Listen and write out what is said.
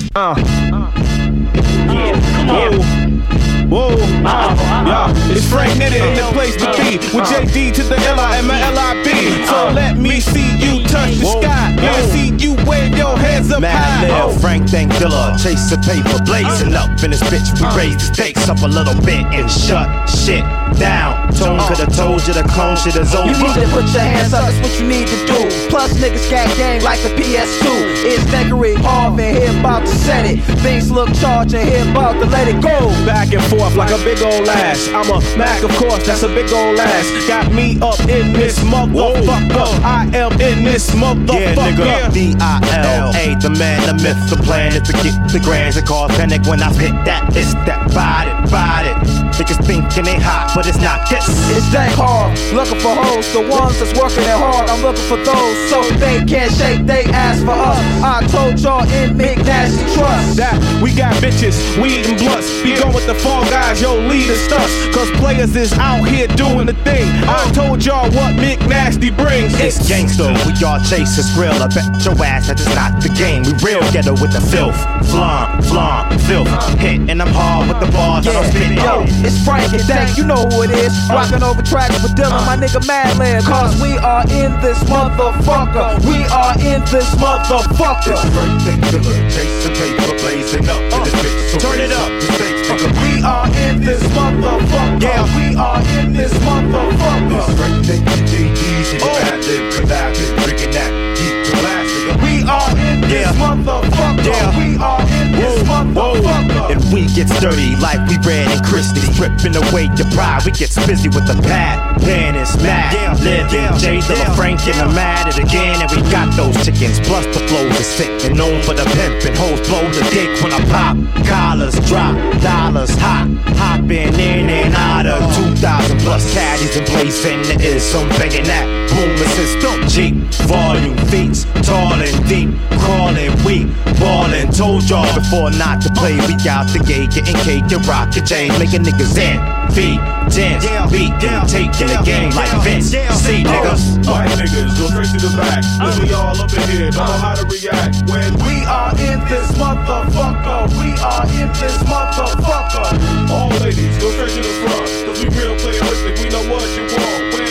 Yeah, come on. Whoa, yeah, it's Frank Nitty in the place to be. With JD to the L.I. and my L.I.B. So let me see you touch the sky. Let me see you wave your hands up high. Mad Lil, Frank Thank Dilla, chase the paper, blazing up in this bitch. We raise the stakes up a little bit and shut shit down. Tone could've told you the clone shit is over. You need to put your hands up, that's what you need to do. Plus niggas got game like the PS2. It's Thackeray Harvey, here about to set it. Things look charged and here about to let it go. Back and forth like a big old ass. I'm a Mac, of course, that's a big old ass. Got me up in this motherfucker. I am in this motherfucker. Yeah, nigga, D-I-L-A, the man, the myth, the plan is to get the grands and cause panic when I hit that. It's that body. Niggas thinking they hot, but it's not this. It's Dank Hard, looking for hoes, the ones that's working it hard. I'm looking for those so they can't shake they ass for us. I told y'all in McNasty trust that we got bitches, weed and blunts. Be going with the fall guys, yo, lead the stunts. Cause players is out here doing the thing. I told y'all what McNasty brings. It's gangster, we all chase a skrill. I bet your ass that is not the game. We real ghetto with the filth. Flom, filth. Hit, and I'm hard with the bars. I don't spit. Yo, it's Frank and Dank, you know who it is. Rocking over tracks with Dylan, my nigga Madlib. Cause we are in this motherfucker. We are in this motherfucker. It's Frank Thank Dilla, chasing paper, blazing up in this bitch. So turn it up. We are in this motherfucker. Yeah. We are in this motherfucker. It's Frank Thank JD's and your Madlib collabing, drinking that deep to last, nigga. We are in this motherfucker. We are in this motherfucker. And we gets dirty like we ran in Christie. Stripping away your pride, we gets busy with the pad. Man is mad, living J Dilla, Frank and I'm at it again. And we got those chickens, plus the flows are sick. And known for the pimp and hoes blow the dick when I pop. Collars drop, dollars hot. Hopping in and out of 2,000 plus caddies in place. And there is some banging that booming system. Jeep, volume, feats, tall and deep. Crawling, weak, ballin'. Told y'all before not to play. We out the gate, getting cake and rock your chain. Making niggas in, feet, dance, beat, taking the game like Vince. See niggas. White niggas go straight to the back. Cause we all up in here, don't know how to react. When we are in this motherfucker. We are in this motherfucker. all ladies go straight to the front. Cause we real playalistic, we know what you want. When